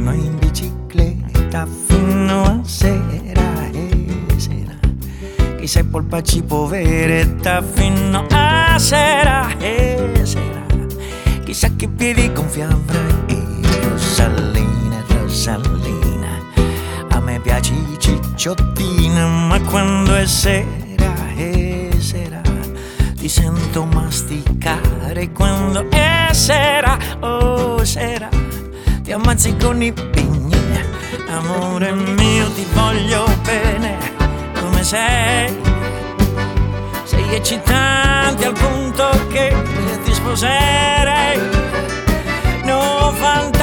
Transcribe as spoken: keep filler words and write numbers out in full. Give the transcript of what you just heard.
giorno in bicicletta fino a sera e sera. Chi sei polpacci poveretta fino a sera e sera. Chissà che piedi gonfi avrai. E Rosalina, Rosalina, a me piaci cicciottina, ma quando è sera e sera ti sento masticare. Quando è sera, oh sera, ti ammazzi con i pigni. Amore mio, ti voglio bene come sei. Sei eccitante al punto che ti sposerei. No, fantasia.